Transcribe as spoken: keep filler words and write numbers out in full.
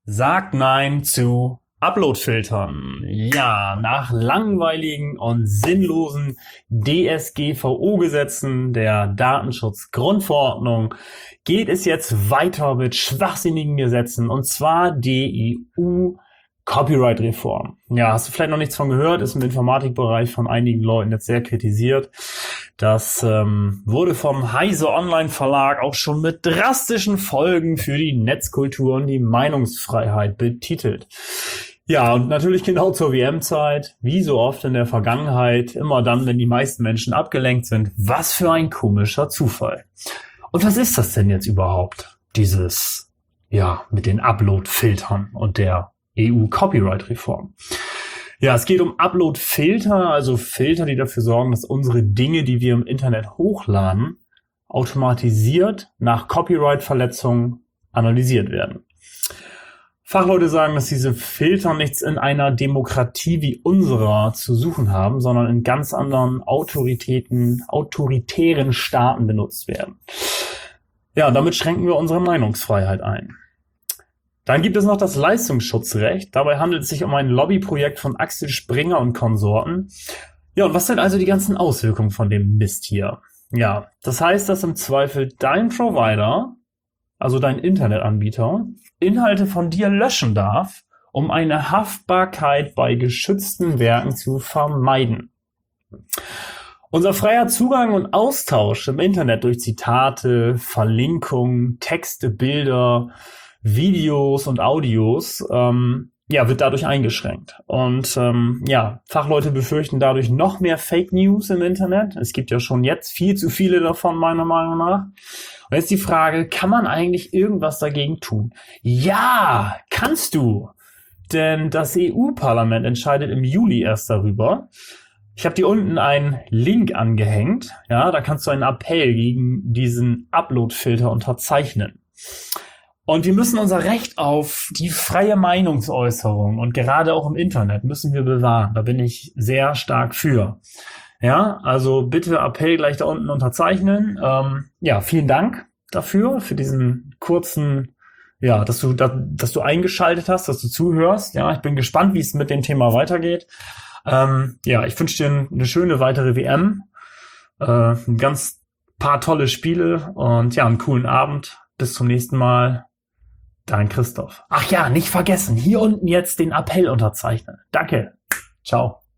Sagt Nein zu Uploadfiltern. Ja, nach langweiligen und sinnlosen D S G V O-Gesetzen der Datenschutzgrundverordnung geht es jetzt weiter mit schwachsinnigen Gesetzen, und zwar die E U-Copyright-Reform. Ja, hast du vielleicht noch nichts von gehört, ist im Informatikbereich von einigen Leuten jetzt sehr kritisiert. Das ähm, wurde vom Heise Online Verlag auch schon mit drastischen Folgen für die Netzkultur und die Meinungsfreiheit betitelt. Ja, und natürlich genau zur W M-Zeit, wie so oft in der Vergangenheit, immer dann, wenn die meisten Menschen abgelenkt sind. Was für ein komischer Zufall. Und was ist das denn jetzt überhaupt, dieses, ja, mit den Upload-Filtern und der E U-Copyright-Reform? Ja, es geht um Upload-Filter, also Filter, die dafür sorgen, dass unsere Dinge, die wir im Internet hochladen, automatisiert nach Copyright-Verletzungen analysiert werden. Fachleute sagen, dass diese Filter nichts in einer Demokratie wie unserer zu suchen haben, sondern in ganz anderen Autoritäten, autoritären Staaten benutzt werden. Ja, damit schränken wir unsere Meinungsfreiheit ein. Dann gibt es noch das Leistungsschutzrecht. Dabei handelt es sich um ein Lobbyprojekt von Axel Springer und Konsorten. Ja, und was sind also die ganzen Auswirkungen von dem Mist hier? Ja, das heißt, dass im Zweifel dein Provider, also dein Internetanbieter, Inhalte von dir löschen darf, um eine Haftbarkeit bei geschützten Werken zu vermeiden. Unser freier Zugang und Austausch im Internet durch Zitate, Verlinkungen, Texte, Bilder, Videos und Audios, ähm, ja, wird dadurch eingeschränkt. Und ähm, ja, Fachleute befürchten dadurch noch mehr Fake News im Internet. Es gibt ja schon jetzt viel zu viele davon, meiner Meinung nach. Und jetzt die Frage, kann man eigentlich irgendwas dagegen tun? Ja, kannst du. Denn das E U-Parlament entscheidet im Juli erst darüber. Ich habe dir unten einen Link angehängt. Ja, da kannst du einen Appell gegen diesen Upload-Filter unterzeichnen. Und wir müssen unser Recht auf die freie Meinungsäußerung und gerade auch im Internet müssen wir bewahren. Da bin ich sehr stark für. Ja, also bitte Appell gleich da unten unterzeichnen. Ähm, ja, vielen Dank dafür, für diesen kurzen, ja, dass du, dass, dass du eingeschaltet hast, dass du zuhörst. Ja, ich bin gespannt, wie es mit dem Thema weitergeht. Ähm, ja, ich wünsche dir eine schöne weitere W M, äh, ein ganz paar tolle Spiele und ja, einen coolen Abend. Bis zum nächsten Mal. Dein Christoph. Ach ja, nicht vergessen, hier unten jetzt den Appell unterzeichnen. Danke. Ciao.